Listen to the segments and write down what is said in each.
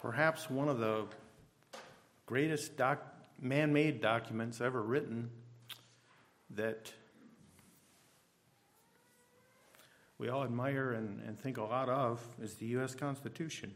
perhaps one of the greatest man-made documents ever written that we all admire and think a lot of is the U.S. Constitution.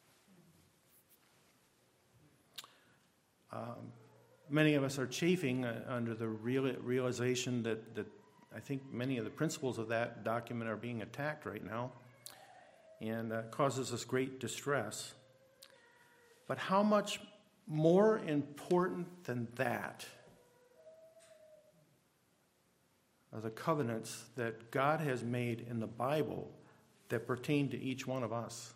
Many of us are chafing under the realization that I think many of the principles of that document are being attacked right now, and causes us great distress. But how much more important than that are the covenants that God has made in the Bible that pertain to each one of us?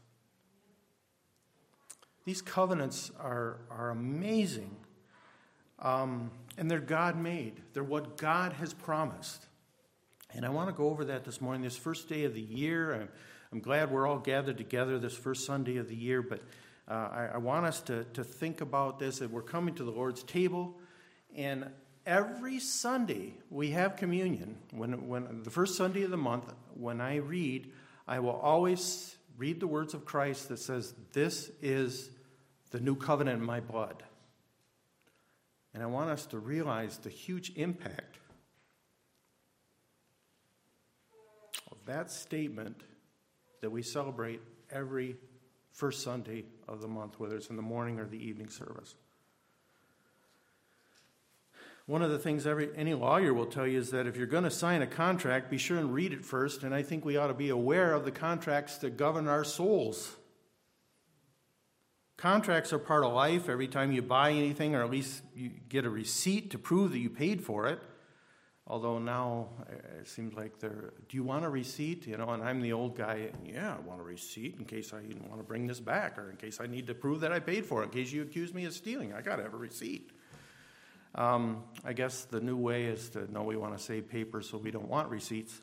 These covenants are amazing, and they're God-made. They're what God has promised. And I want to go over that this morning, this first day of the year. I'm glad we're all gathered together this first Sunday of the year, but I want us to think about this, that we're coming to the Lord's table, and every Sunday we have communion. When the first Sunday of the month, when I read, I will always read the words of Christ that says, "This is the new covenant in my blood." And I want us to realize the huge impact of that statement that we celebrate every first Sunday of the month, whether it's in the morning or the evening service. One of the things any lawyer will tell you is that if you're going to sign a contract, be sure and read it first, and I think we ought to be aware of the contracts that govern our souls. Contracts are part of life. Every time you buy anything, or at least you get a receipt to prove that you paid for it. Although now it seems like do you want a receipt? And I'm the old guy, yeah, I want a receipt in case I want to bring this back, or in case I need to prove that I paid for it, in case you accuse me of stealing. I got to have a receipt. I guess the new way is to know we want to save paper, so we don't want receipts.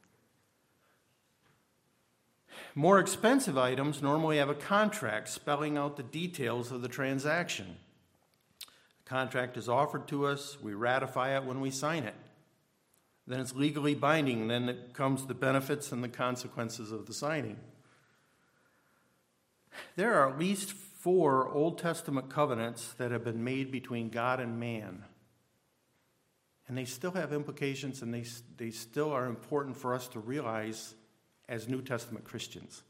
More expensive items normally have a contract spelling out the details of the transaction. The contract is offered to us. We ratify it when we sign it. Then it's legally binding. Then it comes the benefits and the consequences of the signing. There are at least 4 Old Testament covenants that have been made between God and man. And they still have implications, and they still are important for us to realize as New Testament Christians.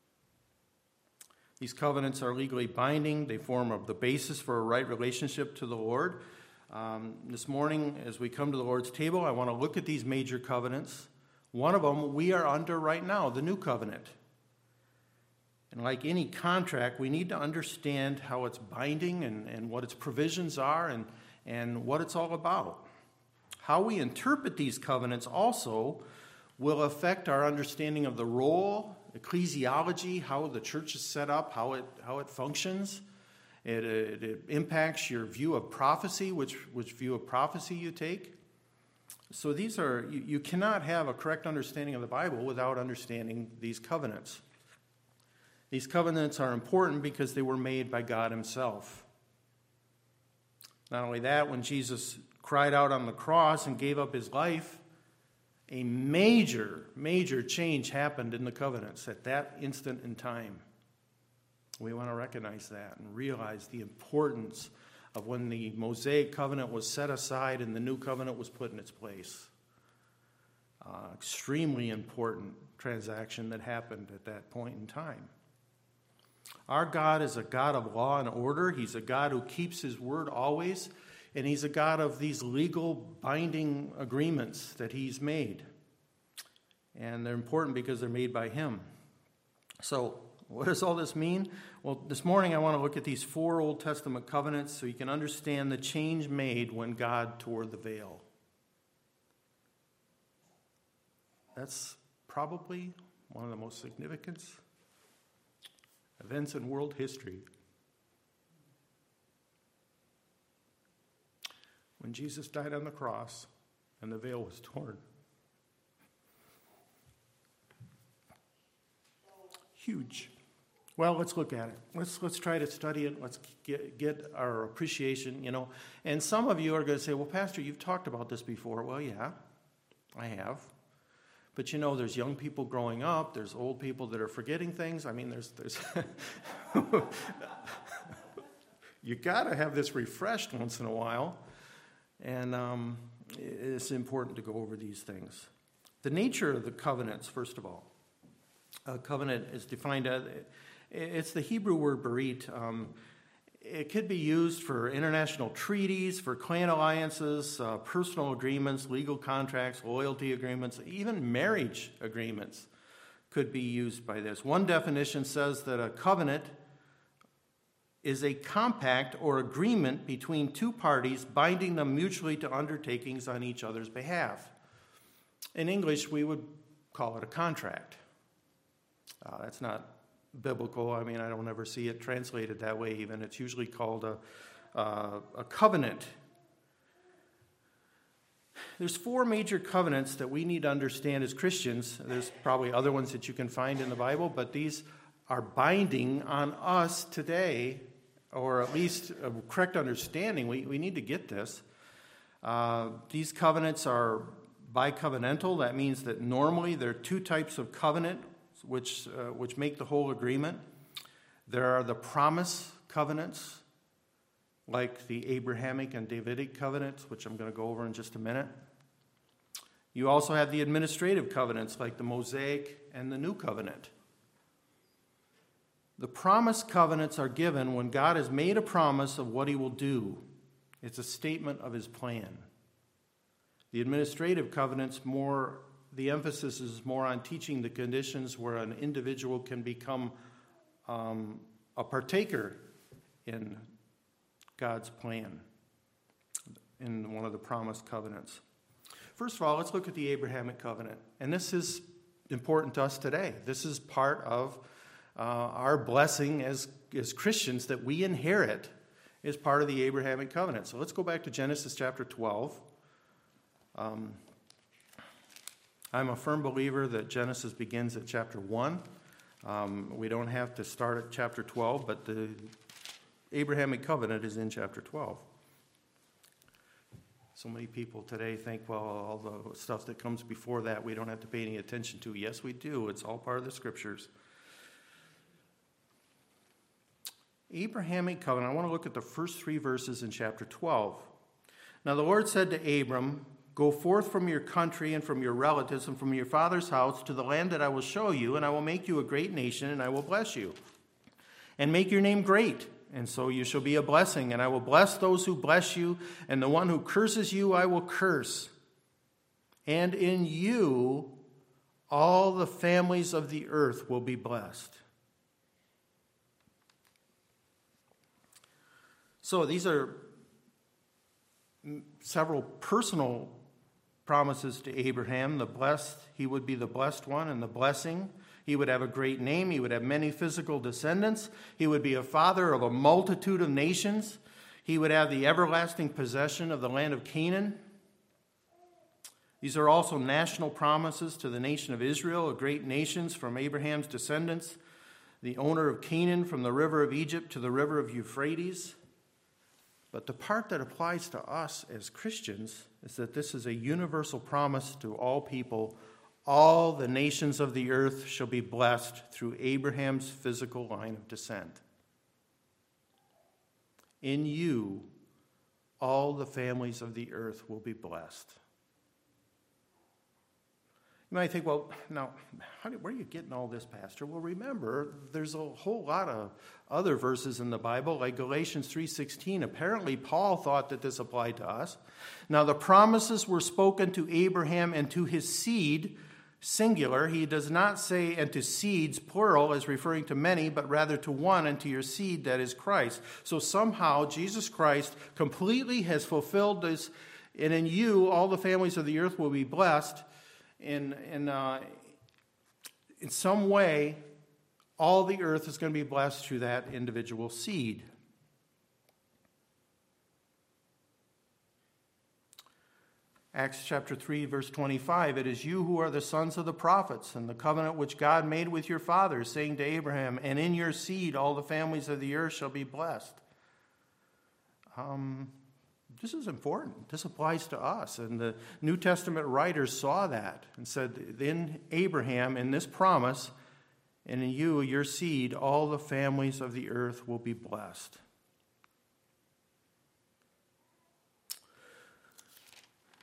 These covenants are legally binding. They form the basis for a right relationship to the Lord. This morning, as we come to the Lord's table, I want to look at these major covenants. One of them we are under right now, the New Covenant. And like any contract, we need to understand how it's binding and what its provisions are and what it's all about. How we interpret these covenants also will affect our understanding of the role, ecclesiology, how the church is set up, how it functions. It impacts your view of prophecy, which view of prophecy you take. So these are, you cannot have a correct understanding of the Bible without understanding these covenants. These covenants are important because they were made by God himself. Not only that, when Jesus cried out on the cross and gave up his life, a major, major change happened in the covenants at that instant in time. We want to recognize that and realize the importance of when the Mosaic covenant was set aside and the new covenant was put in its place. Extremely important transaction that happened at that point in time. Our God is a God of law and order. He's a God who keeps his word always. And he's a God of these legal binding agreements that he's made. And they're important because they're made by him. So what does all this mean? Well, this morning I want to look at these 4 Old Testament covenants so you can understand the change made when God tore the veil. That's probably one of the most significant events in world history. When Jesus died on the cross and the veil was torn. Huge. Well, let's look at it. Let's try to study it. Let's get our appreciation, And some of you are going to say, well, Pastor, you've talked about this before. Well, yeah, I have. But there's young people growing up. There's old people that are forgetting things. I mean, there's you got to have this refreshed once in a while. And it's important to go over these things. The nature of the covenants, first of all. A covenant is defined as, it's the Hebrew word berit. It could be used for international treaties, for clan alliances, personal agreements, legal contracts, loyalty agreements, even marriage agreements could be used by this. One definition says that a covenant is a compact or agreement between two parties binding them mutually to undertakings on each other's behalf. In English, we would call it a contract. That's not biblical. I mean, I don't ever see it translated that way even. It's usually called a covenant. There's 4 major covenants that we need to understand as Christians. There's probably other ones that you can find in the Bible, but these are binding on us today, or at least a correct understanding. We need to get this. These covenants are bicovenantal. That means that normally there are 2 types of covenant which make the whole agreement. There are the promise covenants, like the Abrahamic and Davidic covenants, which I'm going to go over in just a minute. You also have the administrative covenants, like the Mosaic and the New Covenant. The promise covenants are given when God has made a promise of what he will do. It's a statement of his plan. The administrative covenants, the emphasis is more on teaching the conditions where an individual can become a partaker in God's plan in one of the promised covenants. First of all, let's look at the Abrahamic covenant. And this is important to us today. This is part of our blessing as Christians that we inherit as part of the Abrahamic covenant. So let's go back to Genesis chapter 12. I'm a firm believer that Genesis begins at chapter 1. We don't have to start at chapter 12, but the Abrahamic covenant is in chapter 12. So many people today think, well, all the stuff that comes before that we don't have to pay any attention to. Yes, we do. It's all part of the scriptures. Abrahamic covenant, I want to look at the first 3 verses in chapter 12. Now the Lord said to Abram, "Go forth from your country and from your relatives and from your father's house to the land that I will show you, and I will make you a great nation, and I will bless you, and make your name great, and so you shall be a blessing. And I will bless those who bless you, and the one who curses you I will curse. And in you all the families of the earth will be blessed." So these are several personal promises to Abraham. The blessed, he would be the blessed one, and the blessing. He would have a great name. He would have many physical descendants. He would be a father of a multitude of nations. He would have the everlasting possession of the land of Canaan. These are also national promises to the nation of Israel, a great nation from Abraham's descendants, the owner of Canaan from the river of Egypt to the river of Euphrates. But the part that applies to us as Christians is that this is a universal promise to all people. All the nations of the earth shall be blessed through Abraham's physical line of descent. In you, all the families of the earth will be blessed. You might think, well, now, where are you getting all this, Pastor? Well, remember, there's a whole lot of other verses in the Bible, like Galatians 3:16. Apparently, Paul thought that this applied to us. Now, the promises were spoken to Abraham and to his seed, singular. He does not say, and to seeds, plural, as referring to many, but rather to one, and to your seed, that is Christ. So somehow, Jesus Christ completely has fulfilled this, and in you, all the families of the earth will be blessed. In some way, all the earth is going to be blessed through that individual seed. Acts chapter 3, verse 25, "It is you who are the sons of the prophets, and the covenant which God made with your fathers, saying to Abraham, 'And in your seed all the families of the earth shall be blessed.'" This is important. This applies to us. And the New Testament writers saw that and said, in Abraham, in this promise, and in you, your seed, all the families of the earth will be blessed.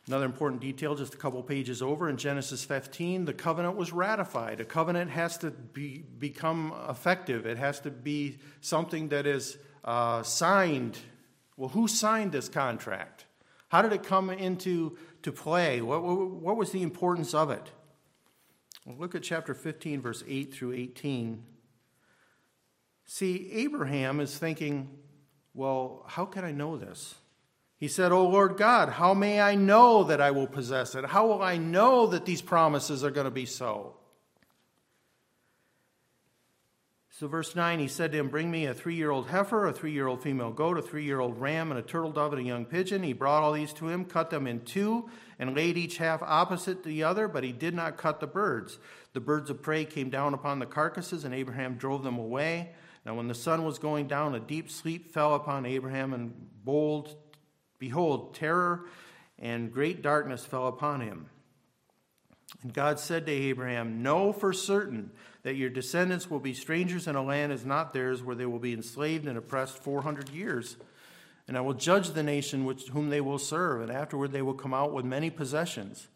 Another important detail, just a couple pages over, in Genesis 15, the covenant was ratified. A covenant has to become effective. It has to be something that is signed. Well, who signed this contract? How did it come into play? What was the importance of it? Well, look at chapter 15, verse 8 through 18. See, Abraham is thinking, well, how can I know this? He said, "O Lord God, how may I know that I will possess it? How will I know that these promises are going to be so?" So verse 9, he said to him, "Bring me a 3-year-old heifer, a 3-year-old female goat, a 3-year-old ram, and a turtle dove and a young pigeon." He brought all these to him, cut them in two, and laid each half opposite the other, but he did not cut the birds. The birds of prey came down upon the carcasses, and Abraham drove them away. Now when the sun was going down, a deep sleep fell upon Abraham, and behold, terror and great darkness fell upon him. And God said to Abraham, "Know for certain that your descendants will be strangers in a land is not theirs, where they will be enslaved and oppressed 400 years. And I will judge the nation whom they will serve, and afterward they will come out with many possessions."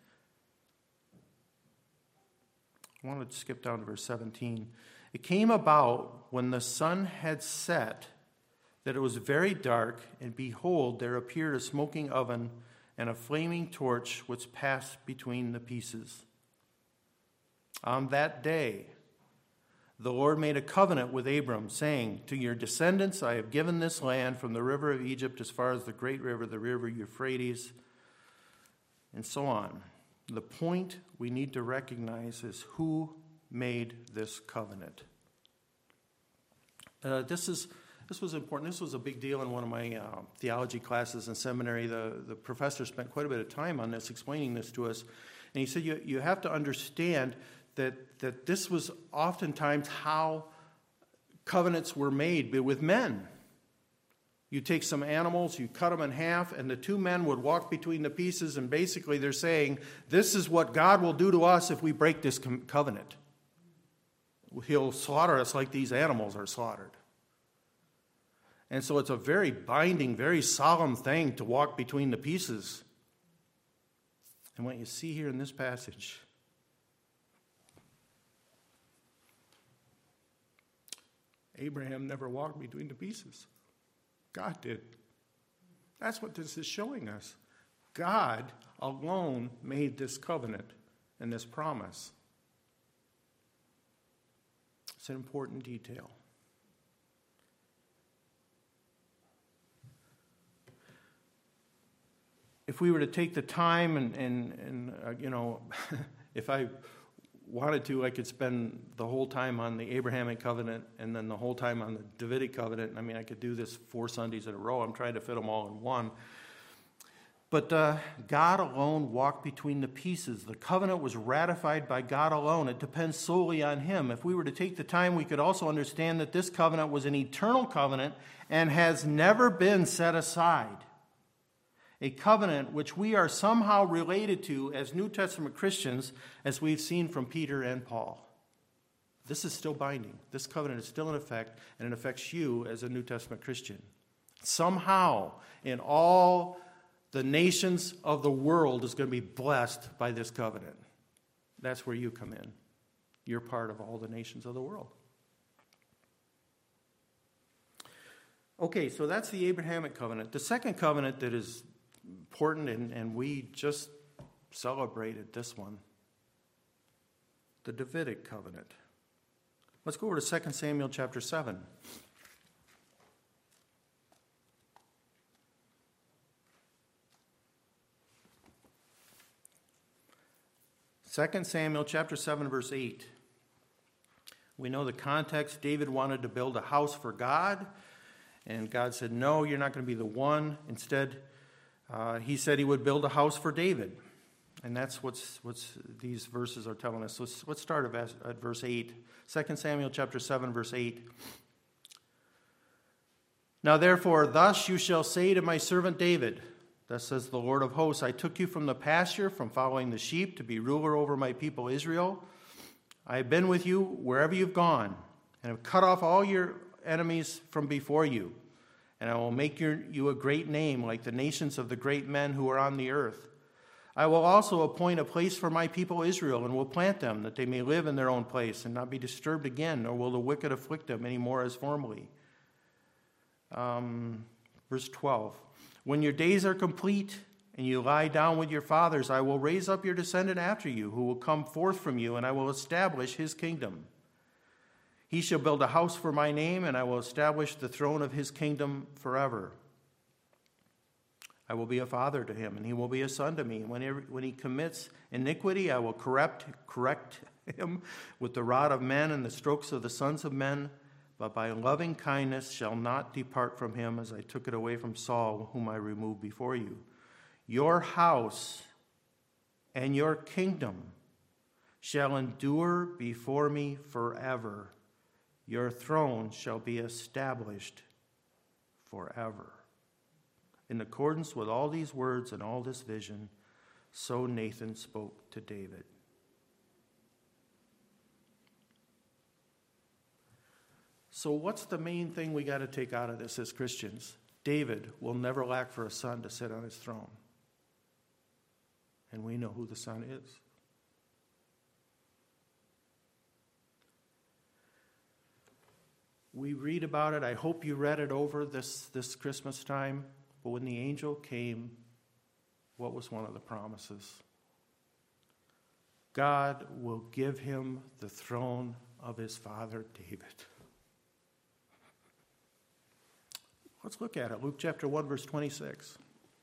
I want to skip down to verse 17. "It came about when the sun had set that it was very dark, and behold, there appeared a smoking oven and a flaming torch which passed between the pieces. On that day, the Lord made a covenant with Abram, saying, 'To your descendants I have given this land from the river of Egypt as far as the great river, the river Euphrates,'" and so on. The point we need to recognize is who made this covenant. This was important. This was a big deal in one of my theology classes in seminary. The professor spent quite a bit of time on this, explaining this to us. And he said you have to understand that this was oftentimes how covenants were made with men. You take some animals, you cut them in half, and the two men would walk between the pieces, and basically they're saying, this is what God will do to us if we break this covenant. He'll slaughter us like these animals are slaughtered. And so it's a very binding, very solemn thing to walk between the pieces. And what you see here in this passage, Abraham never walked between the pieces. God did. That's what this is showing us. God alone made this covenant and this promise. It's an important detail. If we were to take the time and if I wanted to, I could spend the whole time on the Abrahamic covenant and then the whole time on the Davidic covenant. I mean, I could do this 4 Sundays in a row. I'm trying to fit them all in one. But God alone walked between the pieces. The covenant was ratified by God alone. It depends solely on Him. If we were to take the time, we could also understand that this covenant was an eternal covenant and has never been set aside. A covenant which we are somehow related to as New Testament Christians, as we've seen from Peter and Paul. This is still binding. This covenant is still in effect, and it affects you as a New Testament Christian. Somehow, in all the nations of the world is going to be blessed by this covenant. That's where you come in. You're part of all the nations of the world. Okay, so that's the Abrahamic covenant. The second covenant that is important, and we just celebrated this one, the Davidic covenant. Let's go over to 2 Samuel chapter 7. 2 Samuel chapter 7, verse 8. We know the context. David wanted to build a house for God, and God said, no, you're not going to be the one. Instead, he said he would build a house for David. And that's what's these verses are telling us. So let's start at verse 8. 2 Samuel chapter 7, verse 8. Now therefore, thus you shall say to my servant David, thus says the Lord of hosts, I took you from the pasture, from following the sheep, to be ruler over my people Israel. I have been with you wherever you've gone, and have cut off all your enemies from before you. And I will make you a great name, like the nations of the great men who are on the earth. I will also appoint a place for my people Israel, and will plant them, that they may live in their own place, and not be disturbed again, nor will the wicked afflict them any more as formerly. Verse 12. When your days are complete, and you lie down with your fathers, I will raise up your descendant after you, who will come forth from you, and I will establish his kingdom. He shall build a house for my name, and I will establish the throne of his kingdom forever. I will be a father to him, and he will be a son to me. When he commits iniquity, I will correct him with the rod of men and the strokes of the sons of men. But my loving kindness shall not depart from him, as I took it away from Saul, whom I removed before you. Your house and your kingdom shall endure before me forever. Your throne shall be established forever. In accordance with all these words and all this vision, so Nathan spoke to David. So what's the main thing we got to take out of this as Christians? David will never lack for a son to sit on his throne. And we know who the son is. We read about it. I hope you read it over this Christmas time. But when the angel came, what was one of the promises? God will give him the throne of his father David. Let's look at it. Luke chapter 1, verse 26.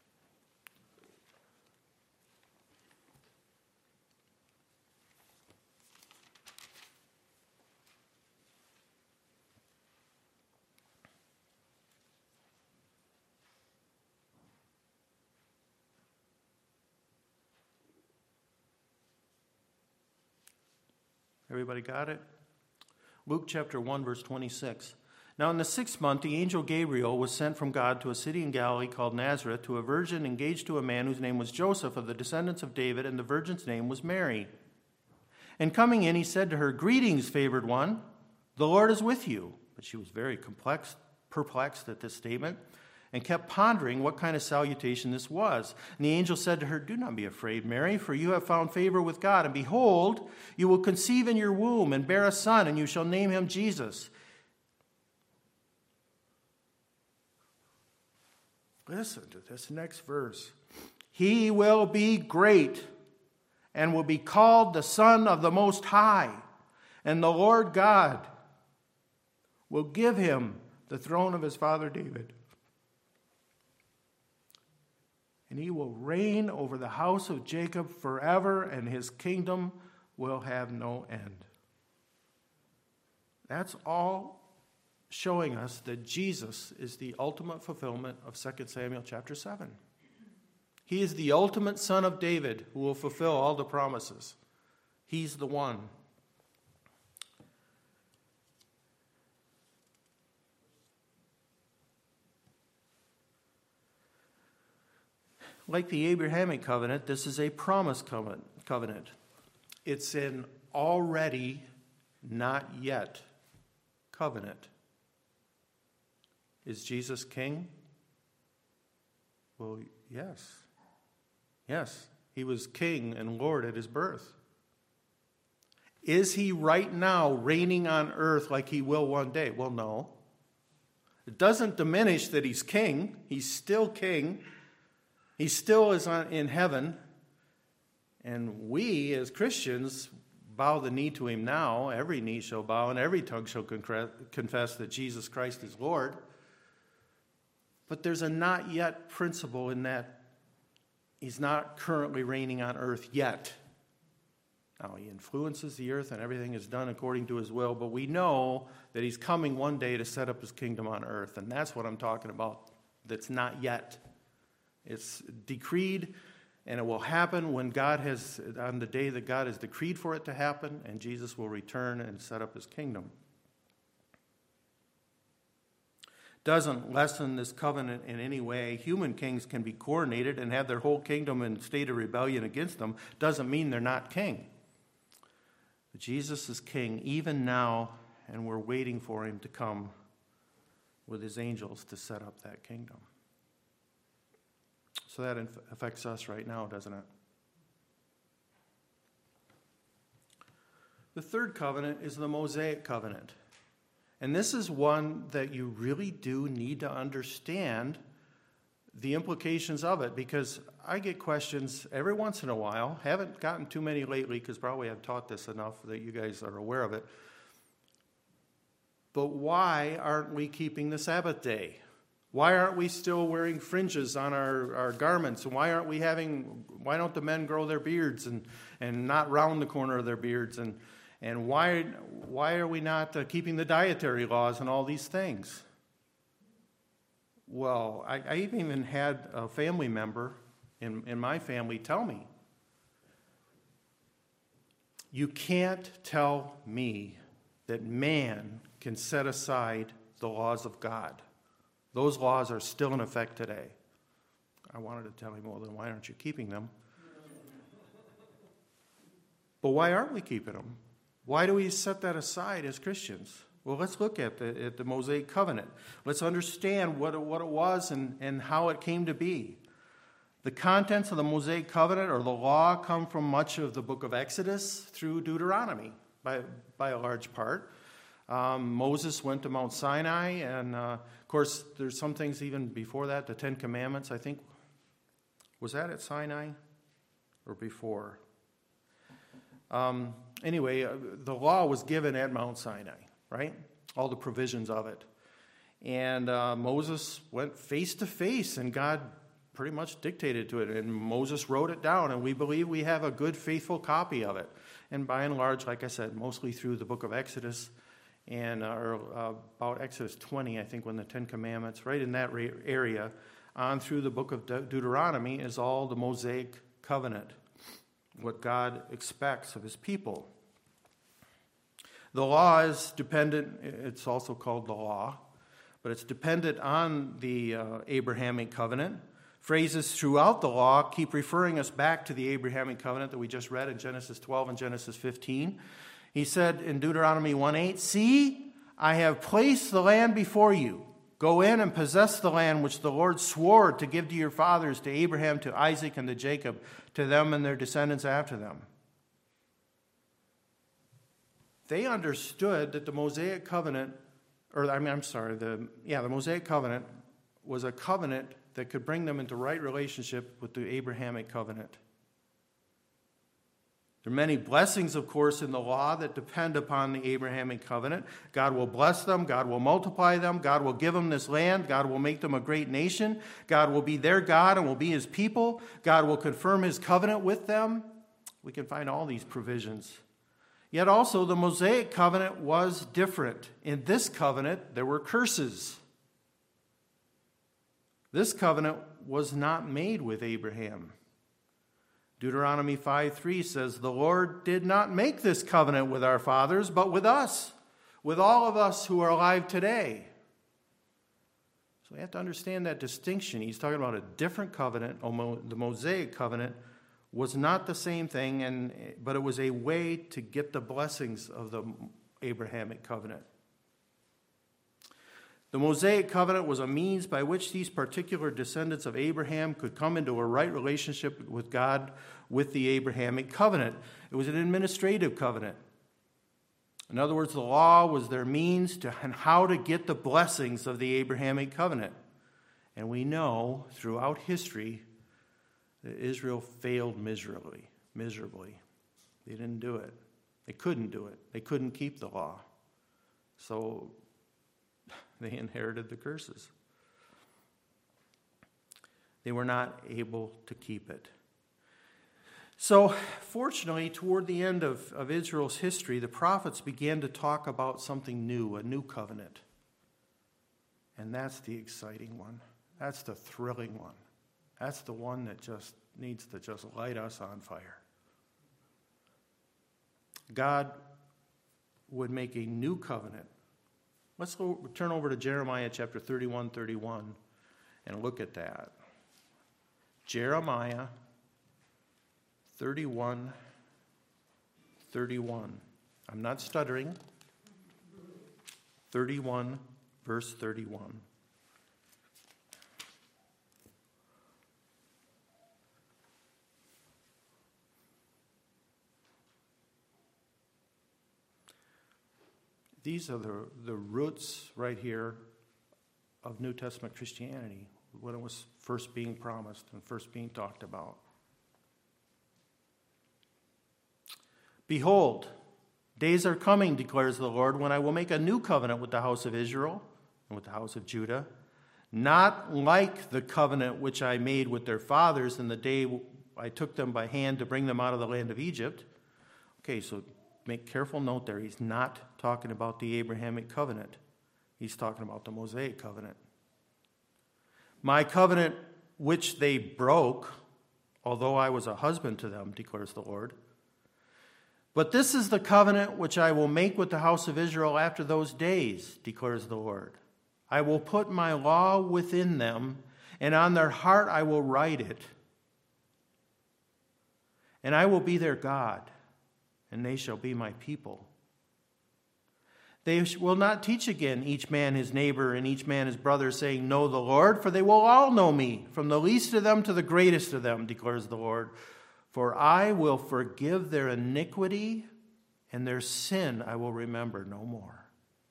Everybody got it? Luke chapter 1, verse 26. Now in the 6th month, the angel Gabriel was sent from God to a city in Galilee called Nazareth, to a virgin engaged to a man whose name was Joseph, of the descendants of David, and the virgin's name was Mary. And coming in, he said to her, Greetings, favored one, the Lord is with you. But she was very perplexed at this statement, and kept pondering what kind of salutation this was. And the angel said to her, Do not be afraid, Mary, for you have found favor with God. And behold, you will conceive in your womb and bear a son, and you shall name him Jesus. Listen to this next verse. He will be great and will be called the Son of the Most High. And the Lord God will give him the throne of his father David. And he will reign over the house of Jacob forever, and his kingdom will have no end. That's all showing us that Jesus is the ultimate fulfillment of 2 Samuel chapter 7. He is the ultimate son of David who will fulfill all the promises. He's the one. Like the Abrahamic covenant, this is a promise covenant. It's an already, not yet covenant. Is Jesus king? Well, yes. Yes, he was king and Lord at his birth. Is he right now reigning on earth like he will one day? Well, no. It doesn't diminish that he's king. He's still king. He still is in heaven, and we as Christians bow the knee to him now. Every knee shall bow, and every tongue shall confess that Jesus Christ is Lord. But there's a not yet principle in that he's not currently reigning on earth yet. Now, he influences the earth, and everything is done according to his will, but we know that he's coming one day to set up his kingdom on earth, and that's what I'm talking about. That's not yet. It's decreed, and it will happen when on the day that God has decreed for it to happen, and Jesus will return and set up his kingdom. Doesn't lessen this covenant in any way. Human kings can be coronated and have their whole kingdom in state of rebellion against them. Doesn't mean they're not king. But Jesus is king even now, and we're waiting for him to come with his angels to set up that kingdom. So that affects us right now, doesn't it? The third covenant is the Mosaic covenant. And this is one that you really do need to understand the implications of it, because I get questions every once in a while. Haven't gotten too many lately because probably I've taught this enough that you guys are aware of it. But why aren't we keeping the Sabbath day? Why aren't we still wearing fringes on our garments? And why don't the men grow their beards and not round the corner of their beards? And why are we not keeping the dietary laws and all these things? Well, I even had a family member in my family tell me, you can't tell me that man can set aside the laws of God. Those laws are still in effect today. I wanted to tell him, well, then why aren't you keeping them? But why aren't we keeping them? Why do we set that aside as Christians? Well, let's look at the Mosaic covenant. Let's understand what it was and how it came to be. The contents of the Mosaic covenant or the law come from much of the book of Exodus through Deuteronomy by a large part. Moses went to Mount Sinai, and of course there's some things even before that, the Ten Commandments, I think. Was that at Sinai or before? Anyway, the law was given at Mount Sinai, right? All the provisions of it. And Moses went face to face, and God pretty much dictated to it. And Moses wrote it down, and we believe we have a good, faithful copy of it. And by and large, like I said, mostly through the book of Exodus, and about Exodus 20, I think, when the Ten Commandments, right in that area, on through the book of Deuteronomy is all the Mosaic covenant, what God expects of his people. The law is dependent, it's also called the law, but it's dependent on the Abrahamic covenant. Phrases throughout the law keep referring us back to the Abrahamic covenant that we just read in Genesis 12 and Genesis 15. He said in Deuteronomy 1:8, "See, I have placed the land before you. Go in and possess the land which the Lord swore to give to your fathers, to Abraham, to Isaac, and to Jacob, to them and their descendants after them." They understood that the Mosaic covenant, the Mosaic covenant was a covenant that could bring them into right relationship with the Abrahamic covenant. There are many blessings, of course, in the law that depend upon the Abrahamic covenant. God will bless them. God will multiply them. God will give them this land. God will make them a great nation. God will be their God and will be his people. God will confirm his covenant with them. We can find all these provisions. Yet also the Mosaic covenant was different. In this covenant, there were curses. This covenant was not made with Abraham. Deuteronomy 5:3 says, "The Lord did not make this covenant with our fathers, but with us, with all of us who are alive today." So we have to understand that distinction. He's talking about a different covenant. The Mosaic covenant was not the same thing, but it was a way to get the blessings of the Abrahamic covenant. The Mosaic covenant was a means by which these particular descendants of Abraham could come into a right relationship with God with the Abrahamic covenant. It was an administrative covenant. In other words, the law was their means to and how to get the blessings of the Abrahamic covenant. And we know throughout history that Israel failed miserably. They didn't do it. They couldn't do it. They couldn't keep the law. So they inherited the curses. They were not able to keep it. So, fortunately, toward the end of Israel's history, the prophets began to talk about something new, a new covenant. And that's the exciting one. That's the thrilling one. That's the one that just needs to just light us on fire. God would make a new covenant. Let's turn over to Jeremiah chapter 31 and look at that. Jeremiah 31. I'm not stuttering. 31, verse 31. These are the roots right here of New Testament Christianity, when it was first being promised and first being talked about. Behold, days are coming, declares the Lord, when I will make a new covenant with the house of Israel and with the house of Judah, not like the covenant which I made with their fathers in the day I took them by hand to bring them out of the land of Egypt. Okay, so make careful note there. He's not talking about the Abrahamic covenant. He's talking about the Mosaic covenant. My covenant which they broke, although I was a husband to them, declares the Lord. But this is the covenant which I will make with the house of Israel after those days, declares the Lord. I will put my law within them, and on their heart I will write it. And I will be their God, and they shall be my people. They will not teach again each man his neighbor and each man his brother, saying, Know the Lord, for they will all know me, from the least of them to the greatest of them, declares the Lord. For I will forgive their iniquity, and their sin I will remember no more.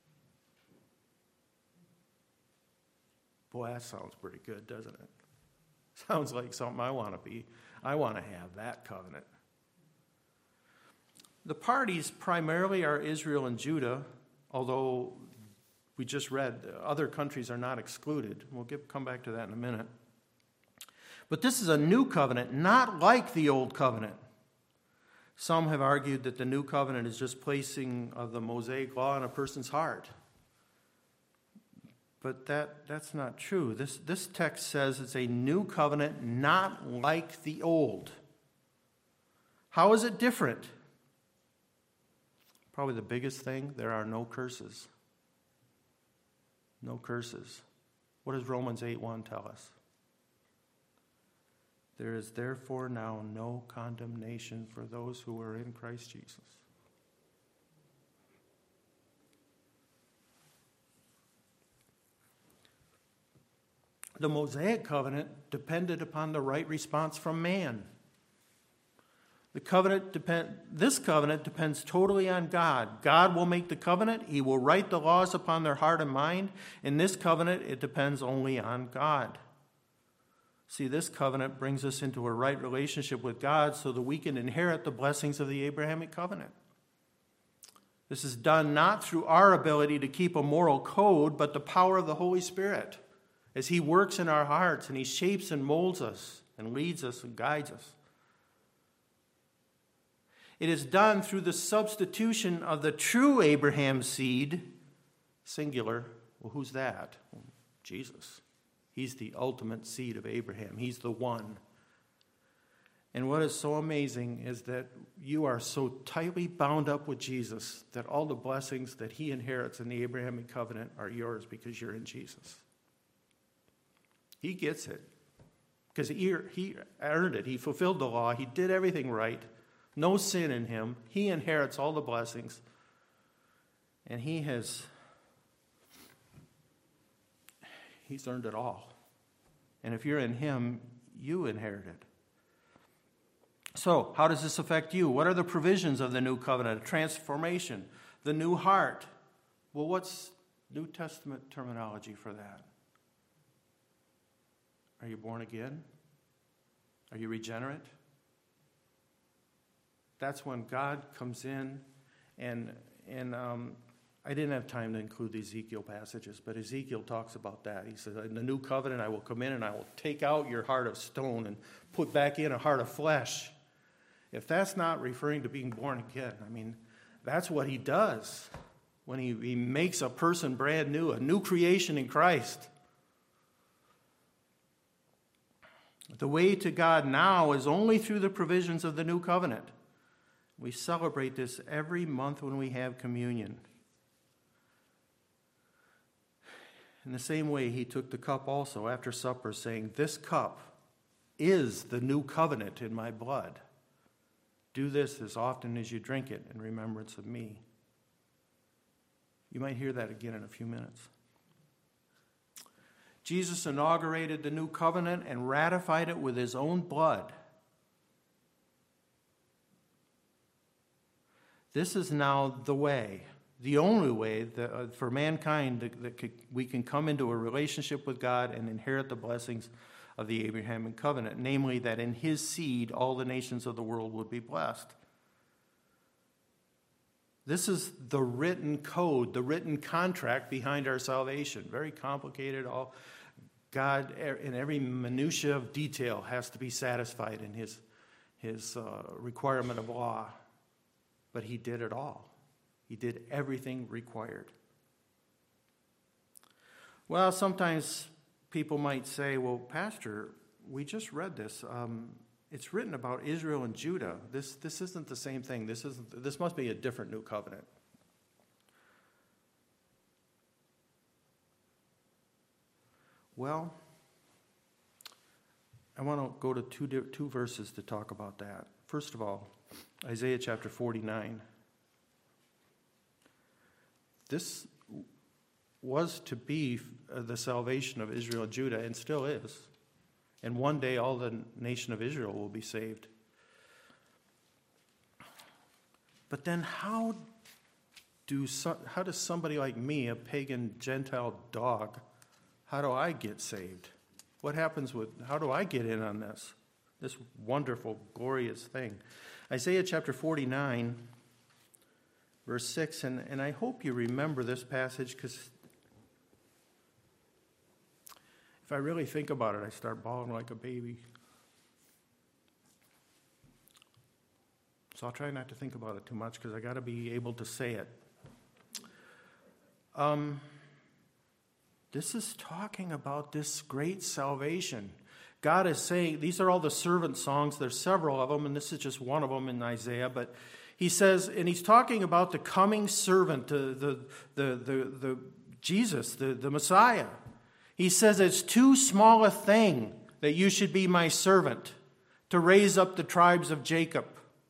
Boy, that sounds pretty good, doesn't it? Sounds like something I want to be. I want to have that covenant. The parties primarily are Israel and Judah, although we just read other countries are not excluded. We'll come back to that in a minute. But this is a new covenant, not like the old covenant. Some have argued that the new covenant is just placing of the Mosaic law in a person's heart. But that's not true. This text says it's a new covenant, not like the old. How is it different? Probably the biggest thing, there are no curses. No curses. What does Romans 8:1 tell us? There is therefore now no condemnation for those who are in Christ Jesus. The Mosaic covenant depended upon the right response from man. This covenant depends totally on God. God will make the covenant. He will write the laws upon their heart and mind. In this covenant, it depends only on God. See, this covenant brings us into a right relationship with God so that we can inherit the blessings of the Abrahamic covenant. This is done not through our ability to keep a moral code, but the power of the Holy Spirit as He works in our hearts and He shapes and molds us and leads us and guides us. It is done through the substitution of the true Abraham seed, singular. Well, who's that? Well, Jesus. He's the ultimate seed of Abraham. He's the one. And what is so amazing is that you are so tightly bound up with Jesus that all the blessings that He inherits in the Abrahamic covenant are yours because you're in Jesus. He gets it because he earned it. He fulfilled the law. He did everything right. No sin in Him. He inherits all the blessings. And He's earned it all. And if you're in Him, you inherit it. So, how does this affect you? What are the provisions of the new covenant? Transformation, the new heart. Well, what's New Testament terminology for that? Are you born again? Are you regenerate? That's when God comes in, and I didn't have time to include the Ezekiel passages, but Ezekiel talks about that. He says, in the new covenant, I will come in and I will take out your heart of stone and put back in a heart of flesh. If that's not referring to being born again, I mean, that's what He does when he makes a person brand new, a new creation in Christ. The way to God now is only through the provisions of the new covenant. We celebrate this every month when we have communion. In the same way, He took the cup also after supper, saying, This cup is the new covenant in my blood. Do this as often as you drink it in remembrance of me. You might hear that again in a few minutes. Jesus inaugurated the new covenant and ratified it with His own blood. This is now the way. the only way that, for mankind we can come into a relationship with God and inherit the blessings of the Abrahamic covenant, namely that in his seed all the nations of the world would be blessed. This is the written code, the written contract behind our salvation. Very complicated. All God, in every minutia of detail, has to be satisfied in his requirement of law. But he did it all. He did everything required. Well, sometimes people might say, well, Pastor, we just read this. It's written about Israel and Judah. This isn't the same thing. This must be a different new covenant. Well, I want to go to two verses to talk about that. First of all, Isaiah chapter 49. This was to be the salvation of Israel and Judah, and still is. And one day all the nation of Israel will be saved. But then how does somebody like me, a pagan Gentile dog, how do I get saved? How do I get in on this wonderful, glorious thing? Isaiah chapter 49, verse 6, and I hope you remember this passage, because if I really think about it, I start bawling like a baby. So I'll try not to think about it too much, because I got to be able to say it. This is talking about this great salvation. God is saying, these are all the servant songs. There's several of them, and this is just one of them in Isaiah. But he says, and he's talking about the coming servant, the Jesus, the Messiah. He says, it's too small a thing that you should be my servant to raise up the tribes of Jacob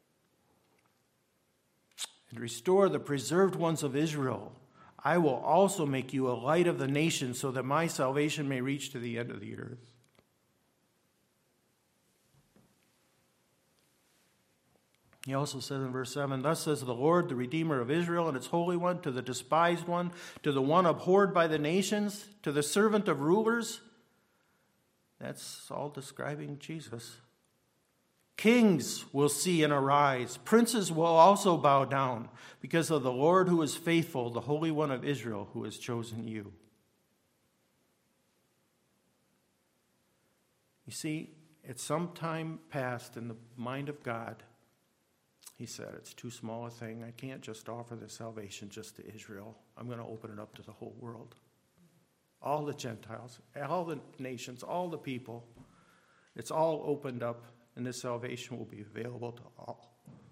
and restore the preserved ones of Israel. I will also make you a light of the nations so that my salvation may reach to the end of the earth. He also says in verse 7, thus says the Lord, the Redeemer of Israel and its Holy One, to the despised one, to the one abhorred by the nations, to the servant of rulers. That's all describing Jesus. Kings will see and arise. Princes will also bow down because of the Lord who is faithful, the Holy One of Israel who has chosen you. You see, at some time past in the mind of God, he said, it's too small a thing. I can't just offer this salvation just to Israel. I'm going to open it up to the whole world. All the Gentiles, all the nations, all the people. It's all opened up, and this salvation will be available to all.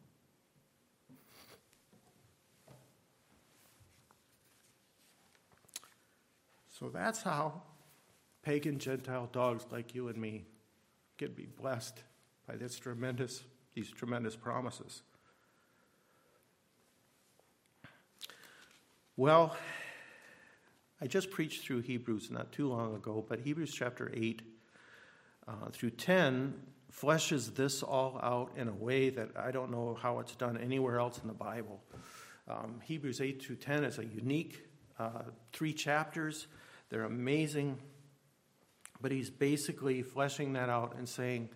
So that's how pagan Gentile dogs like you and me can be blessed by these tremendous promises. Well, I just preached through Hebrews not too long ago, but Hebrews chapter 8 through 10 fleshes this all out in a way that I don't know how it's done anywhere else in the Bible. Hebrews 8 through 10 is a unique 3 chapters. They're amazing. But he's basically fleshing that out and saying,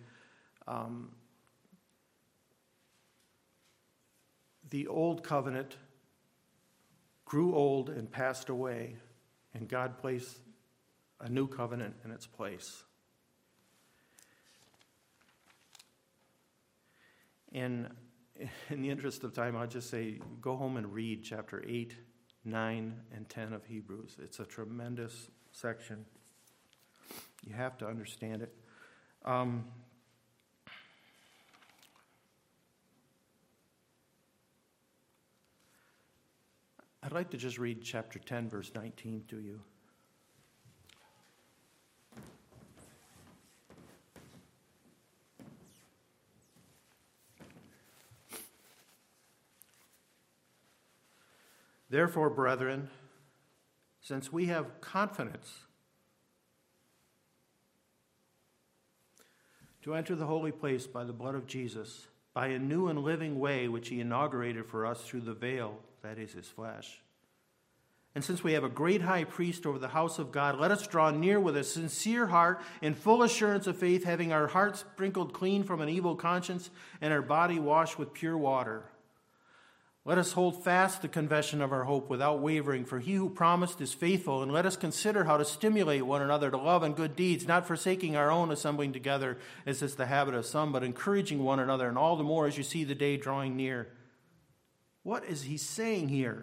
the old covenant grew old and passed away, and God placed a new covenant in its place. And in the interest of time, I'll just say, go home and read chapter 8, 9, and 10 of Hebrews. It's a tremendous section. You have to understand it. I'd like to just read chapter 10, verse 19 to you. Therefore, brethren, since we have confidence to enter the holy place by the blood of Jesus, by a new and living way which he inaugurated for us through the veil, that is his flesh. And since we have a great high priest over the house of God, let us draw near with a sincere heart in full assurance of faith, having our hearts sprinkled clean from an evil conscience and our body washed with pure water. Let us hold fast the confession of our hope without wavering, for he who promised is faithful. And let us consider how to stimulate one another to love and good deeds, not forsaking our own assembling together, as is the habit of some, but encouraging one another, and all the more as you see the day drawing near. What is he saying here?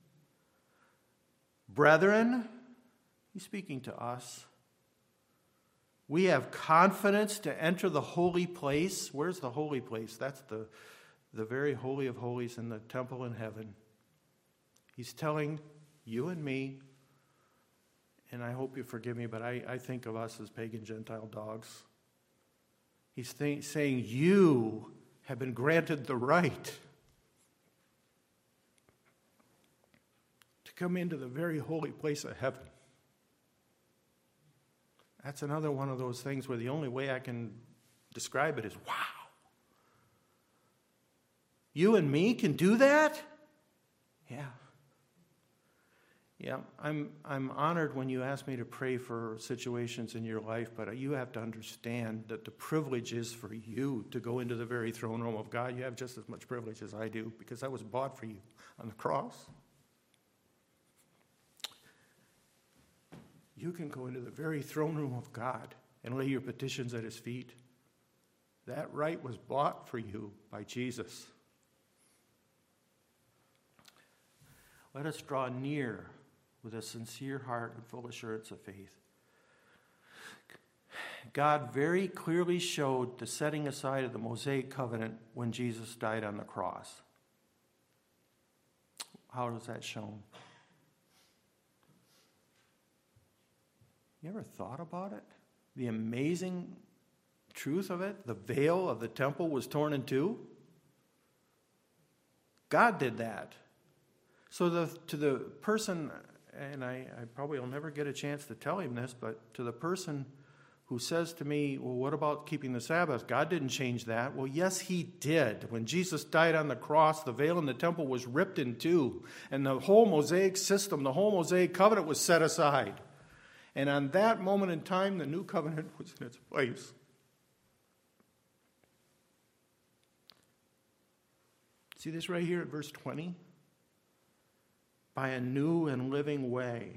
Brethren, he's speaking to us. We have confidence to enter the holy place. Where's the holy place? That's the very holy of holies in the temple in heaven. He's telling you and me, and I hope you forgive me, but I think of us as pagan Gentile dogs. He's saying you have been granted the right to come into the very holy place of heaven. That's another one of those things where the only way I can describe it is, wow. You and me can do that? Yeah, I'm honored when you ask me to pray for situations in your life, but you have to understand that the privilege is for you to go into the very throne room of God. You have just as much privilege as I do, because I was bought for you on the cross. You can go into the very throne room of God and lay your petitions at his feet. That right was bought for you by Jesus. Let us draw near with a sincere heart and full assurance of faith. God very clearly showed the setting aside of the Mosaic covenant when Jesus died on the cross. How is that shown? You ever thought about it? The amazing truth of it? The veil of the temple was torn in two. God did that. So to the person, and I probably will never get a chance to tell him this, but to the person who says to me, well, what about keeping the Sabbath? God didn't change that. Well, yes, he did. When Jesus died on the cross, the veil in the temple was ripped in two, and the whole Mosaic system, the whole Mosaic covenant was set aside. And on that moment in time, the new covenant was in its place. See this right here at verse 20? By a new and living way.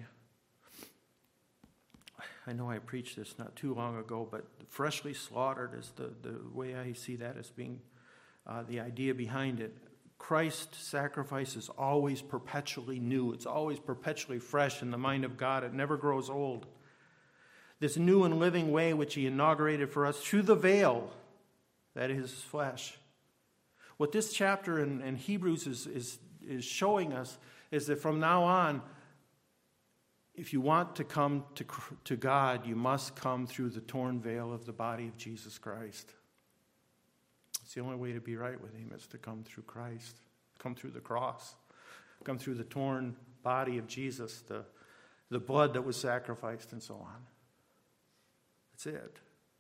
I know I preached this not too long ago, but freshly slaughtered is the way I see that as being the idea behind it. Christ's sacrifice is always perpetually new. It's always perpetually fresh in the mind of God. It never grows old. This new and living way which he inaugurated for us through the veil, that is his flesh. What this chapter in Hebrews is showing us is that from now on, if you want to come to God, you must come through the torn veil of the body of Jesus Christ. It's the only way to be right with him is to come through Christ, come through the cross, come through the torn body of Jesus, the blood that was sacrificed and so on. That's it.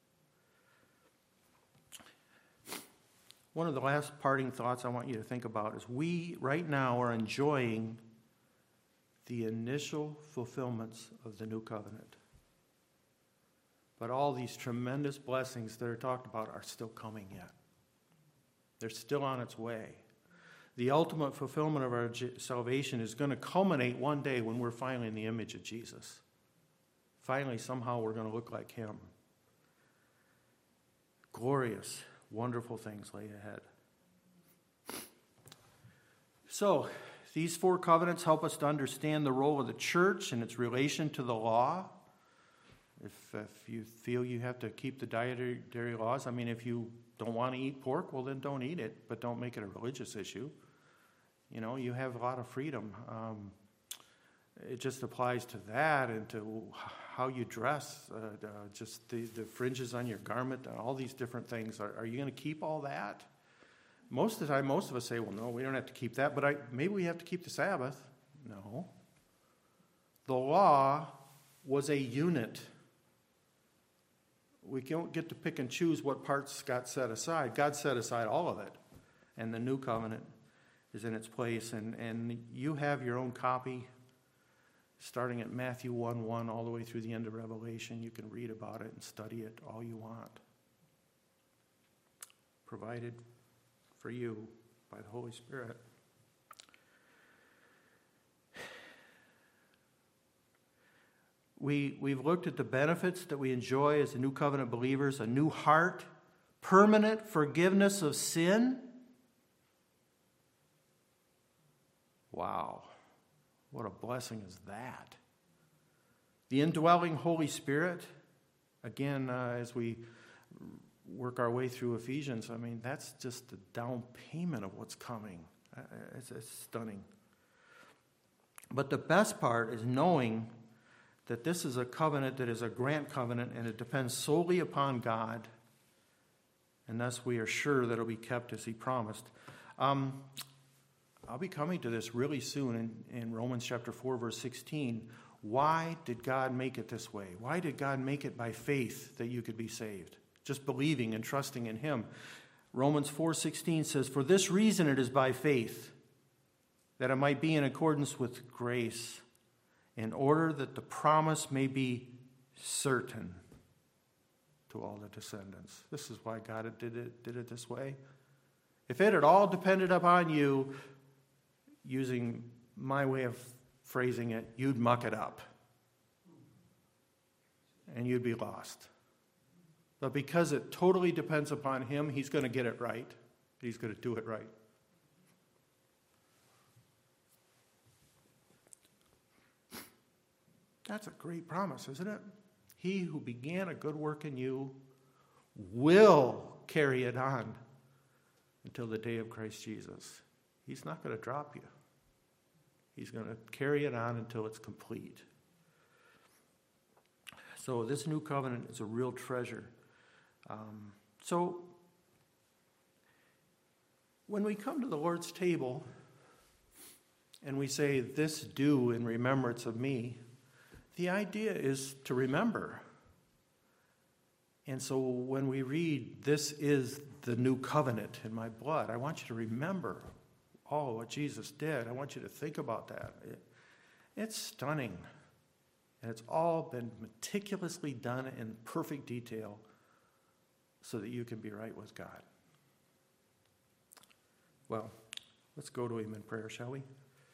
One of the last parting thoughts I want you to think about is we right now are enjoying the initial fulfillments of the new covenant. But all these tremendous blessings that are talked about are still coming yet. They're still on its way. The ultimate fulfillment of our salvation is going to culminate one day when we're finally in the image of Jesus. Finally, somehow we're going to look like him. Glorious, wonderful things lay ahead. So, these four covenants help us to understand the role of the church and its relation to the law. If you feel you have to keep the dietary laws, I mean, if you don't want to eat pork, well, then don't eat it, but don't make it a religious issue. You know, you have a lot of freedom. It just applies to that and to how you dress, just the fringes on your garment, all these different things. Are you going to keep all that? Most of the time, most of us say, well, no, we don't have to keep that, but maybe we have to keep the Sabbath. No. The law was a unit. We don't get to pick and choose what parts got set aside. God set aside all of it, and the new covenant is in its place, and you have your own copy starting at Matthew 1:1 all the way through the end of Revelation. You can read about it and study it all you want. Provided for you by the Holy Spirit. We've looked at the benefits that we enjoy as a new covenant believers, a new heart, permanent forgiveness of sin. Wow, what a blessing is that. The indwelling Holy Spirit, again, as we work our way through Ephesians, I mean, that's just the down payment of what's coming. It's stunning. But the best part is knowing that this is a covenant that is a grant covenant, and it depends solely upon God, and thus we are sure that it will be kept as he promised. I'll be coming to this really soon in Romans chapter 4, verse 16. Why did God make it this way? Why did God make it by faith that you could be saved? Just believing and trusting in him. Romans 4:16 says, "For this reason it is by faith, that it might be in accordance with grace, in order that the promise may be certain to all the descendants." This is why God did it this way. If it had all depended upon you, using my way of phrasing it, you'd muck it up. And you'd be lost. But because it totally depends upon him, he's going to get it right. He's going to do it right. That's a great promise, isn't it? He who began a good work in you will carry it on until the day of Christ Jesus. He's not going to drop you. He's going to carry it on until it's complete. So this new covenant is a real treasure. So when we come to the Lord's table and we say, "This do in remembrance of me," the idea is to remember. And so when we read, "This is the new covenant in my blood," I want you to remember all what Jesus did. I want you to think about that. It's stunning. And it's all been meticulously done in perfect detail so that you can be right with God. Well, let's go to him in prayer, shall we?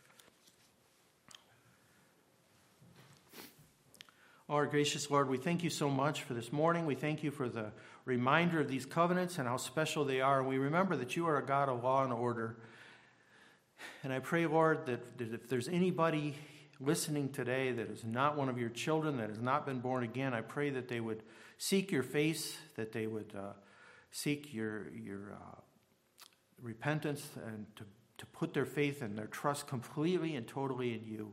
Our gracious Lord, we thank you so much for this morning. We thank you for the reminder of these covenants and how special they are. And we remember that you are a God of law and order. And I pray, Lord, that if there's anybody listening today that is not one of your children, that has not been born again, I pray that they would seek your face, that they would seek your repentance, and to put their faith and their trust completely and totally in you.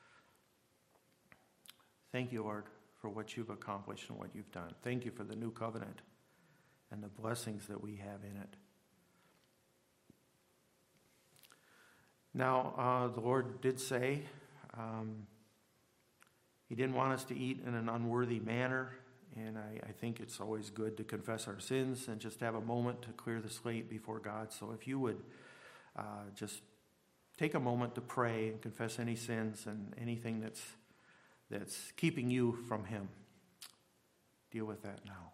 Thank you, Lord, for what you've accomplished and what you've done. Thank you for the new covenant and the blessings that we have in it. Now, the Lord did say he didn't want us to eat in an unworthy manner, and I think it's always good to confess our sins and just have a moment to clear the slate before God. So if you would just take a moment to pray and confess any sins and anything that's keeping you from him. Deal with that now.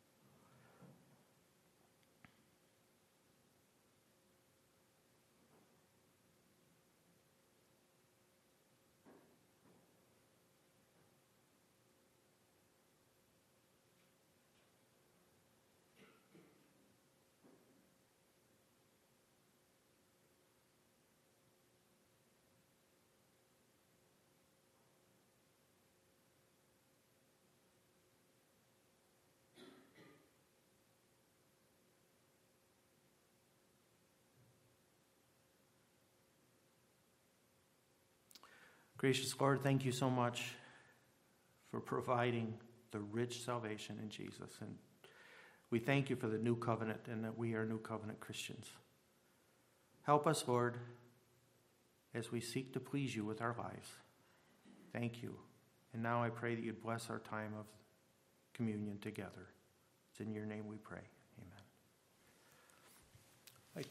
Gracious Lord, thank you so much for providing the rich salvation in Jesus. And we thank you for the new covenant and that we are new covenant Christians. Help us, Lord, as we seek to please you with our lives. Thank you. And now I pray that you'd bless our time of communion together. It's in your name we pray. Amen.